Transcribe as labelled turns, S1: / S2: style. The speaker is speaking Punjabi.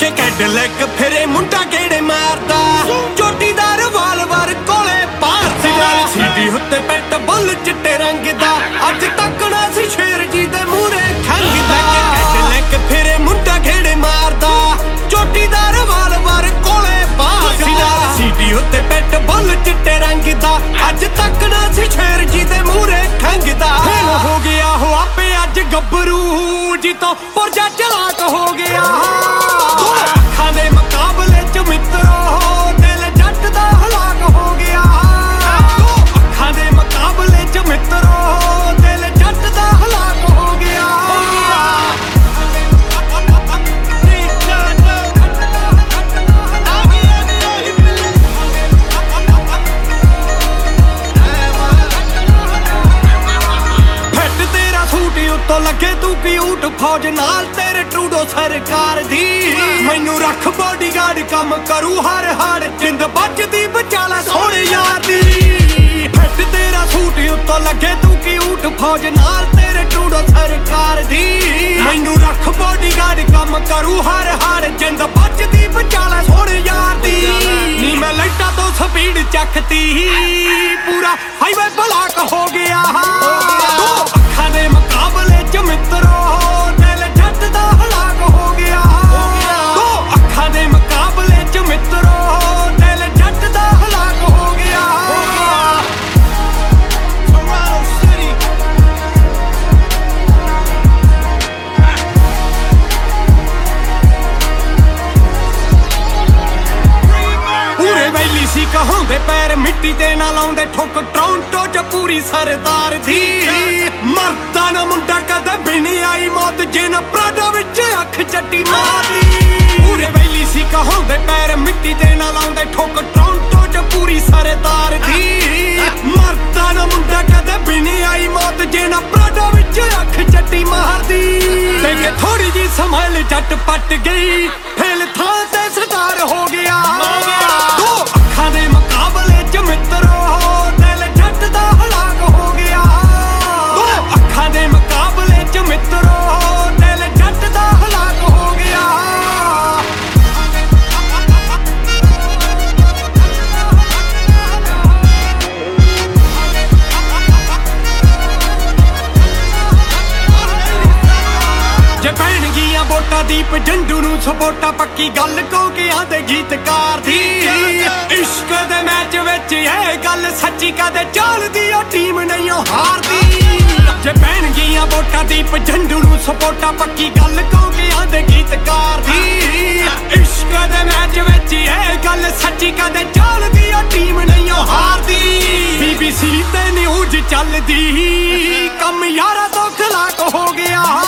S1: ਕੇ ਕੈਡਲੈਕ ਫਿਰੇ ਮੁੰਡਾ ਗੇੜੇ ਮਾਰਦਾ ਚੋਟੀਦਾਰ ਵਾਲ-ਵਾਰ ਕੋਲੇ ਭਾਰਦਾ ਸੀਡੀ ਉੱਤੇ ਪੈਂਟ ਬੁੱਲ ਚਿੱਟੇ ਰੰਗ ਦਾ ਅੱਜ ਤੱਕ ਨਾ ਸੀ ਸ਼ੇਰ ਜੀ ਦੇ ਮੂਹਰੇ ਖੰਗਦਾ ਕੈਡਲੈਕ ਫਿਰੇ ਮੁੰਡਾ ਗੇੜੇ ਮਾਰਦਾ ਚੋਟੀਦਾਰ ਵਾਲ-ਵਾਰ ਕੋਲੇ ਭਾਰਦਾ ਸੀਡੀ ਉੱਤੇ ਪੈਂਟ ਬੁੱਲ ਚਿੱਟੇ ਰੰਗ ਦਾ ਅੱਜ ਤੱਕ ਨਾ ਸੀ ਸ਼ੇਰ ਜੀ ਦੇ ਮੂਹਰੇ ਖੰਗਦਾ ਫੇਲ ਹੋ ਗਿਆ ਹੋ ਆਪੇ ਅੱਜ ਗੱਭਰੂ ਜੀ ਤੋਂ ਪੁਰਜਾ ਚਲਾਕ ਹੋ ਗਿਆ ਅੱਖਾਂ ਦੇ ਮੁਕਾਬਲੇ ਚ ਮਿੱਤਰੋ ਦਿਲ ਜੱਟ ਦਾ ਹਲਾਕ ਹੋ ਗਿਆ ਅੱਖਾਂ ਦੇ ਮੁਕਾਬਲੇ ਚ ਮਿੱਤਰੋ ਦਿਲ ਜੱਟ ਦਾ ਹਲਾਕ ਹੋ ਗਿਆ ਫਿੱਟ ਤੇਰਾ ਸੂਟ ਉੱਤੋਂ ਲੱਗੇ ਤੂੰ ਕਿਊਟ ਫੌਜ ਨਾਲ ਤੇਰੇ ਟਰੂਡੋ ਸਰਕਾਰ ਦੀ ਮੈਨੂੰ ਰੱਖ ਬੋਡੀਗਾਰਡ ਕੰਮ ਕਰੂ ਹਰ ਹਰ ਜਿੰਦ ਬਚਦੀ ਬਚਾਲਾ ਸੋਹਣੇ ਯਾਰ ਦੀ ਫਿੱਟ ਤੇਰਾ ਸੂਟ ਉੱਤੋਂ ਲੱਗੇ ਤੂੰ ਕਿਊਟ ਫੌਜ ਨਾਲ ਤੇਰੇ ਟਰੂਡੋ ਸਰਕਾਰ ਦੀ ਮੈਨੂੰ ਰੱਖ ਬੋਡੀਗਾਰਡ ਕੰਮ ਕਰੂ ਹਰ ਹਰ ਜਿੰਦ ਬਚਦੀ ਬਚਾਲਾ ਸੋਹਣੇ ਯਾਰ ਦੀ ਨੀ ਮੈਂ ਲਾਈਟਾਂ ਤੋਂ ਸਪੀਡ ਚੱਕਤੀ ਪੂਰਾ ਹਾਈਵੇ ਬਲਾਕ ਹੋ ਗਿਆ ਅੱਖਾਂ ਦੇ ਮੁਕਾਬਲੇ ਚ ਮਿੱਤਰੋ ਦਿਲ ਜੱਟ ਦਾ ਹਲਾਕ ਹੋ ਗਿਆ ਅੱਖਾਂ ਦੇ ਮੁਕਾਬਲੇ ਚ ਮਿੱਤਰੋ ਦਿਲ ਜੱਟ ਦਾ ਹਲਾਕ ਹੋ ਗਿਆ ਪੂਰੇ ਵੈਲੀ ਸੀ ਕਹਾਉਂਦੇ ਪੈਰ ਮਿੱਟੀ ਤੇ ਨਾ ਲਾਉਂਦੇ ਠੁੱਕ ਟੋਰਾਂਟੋ ਚ ਪੂਰੀ ਸਰਦਾਰ ਦੀ ਮਰਦਾ ਨਾ ਮੁੰਡਾ ਕਦੇ ਵੀ ਨਹੀਂ ਆਈ ਮੌਤ ਜੇ ਨਾ ਪ੍ਰਾਡਾ ਵਿੱਚ ਅੱਖ ਚੱਟੀ ਮਾਰਦੀ ਪੂਰੇ ਵੈਲੀ ਸੀ ਕਹਾਉਂਦੇ ਪੈਰ ਮਿੱਟੀ ਤੇ ਨਾ ਲਾਉਂਦੇ ਠੁੱਕ ਟੋਰਾਂਟੋ ਚ ਪੂਰੀ ਸਰਦਾਰ ਦੀ ਮਰਦਾ ਨਾ ਮੁੰਡਾ ਕਦੇ ਵੀ ਨਹੀਂ ਆਈ ਮੌਤ ਜੇ ਨਾ ਪ੍ਰਾਡਾ ਵਿੱਚ ਅੱਖ ਚੱਟੀ ਮਾਰਦੀ ਤੇ ਕਿ ਥੋੜੀ ਜੀ ਸੰਭਲ ਜੱਟ ਪੱਟ ਗਈ ਫੇਲ ਥਾਂ ਤੇ ਸਰਦਾਰ ਹੋ ਗਿਆ ਅੱਖਾਂ ਦੇ ਮੁਕਾਬਲੇ ਚ ਮਿੱਤਰੋ ਦਿਲ ਜੱਟ ਦਾ ਹਲਾਕ ਹੋ ਗਿਆ ਅੱਖਾਂ ਦੇ ਮੁਕਾਬਲੇ ਚ ਮਿੱਤਰੋ ਦਿਲ ਜੱਟ ਦਾ ਹਲਾਕ ਹੋ ਗਿਆ ਜੇ ਪੈਣਗੀਆਂ ਵੋਟਾਂ ਦੀਪ ਜੰਡੂ ਨੂੰ ਸਪੋਟਾ ਪੱਕੀ ਗੱਲ ਕੋਕਿਆਂ ਦੇ ਗੀਤਕਾਰ ਦੀ ਇਸ਼ਕ ਦੇ ਮੈਚ ਵਿੱਚ ਇਹ ਗੱਲ ਸੱਚੀ ਕਦੇ ਚੱਲਦੀ ਉਹ ਟੀਮ ਨਹੀਂ ਹਾਰਦੀ ਜੇ ਪੈਣਗੀਆਂ ਵੋਟਾਂ ਦੀਪ ਜੰਡੂ ਨੂੰ ਸਪੋਟਾ ਪੱਕੀ ਗੱਲ ਕੋਕਿਆਂ ਦੇ ਗੀਤਕਾਰ ਦੀ ਇਸ਼ਕ ਦੇ ਮੈਚ ਵਿੱਚ ਇਹ ਗੱਲ ਸੱਚੀ ਕਦੇ ਚੱਲਦੀ ਉਹ ਟੀਮ ਨਹੀਂ ਹਾਰਦੀ BBC ਤੇ ਨਿਊਜ਼ ਚੱਲਦੀ ਕੰਮ ਯਾਰਾਂ ਤੋਂ ਖਲਾਕ ਹੋ ਗਿਆ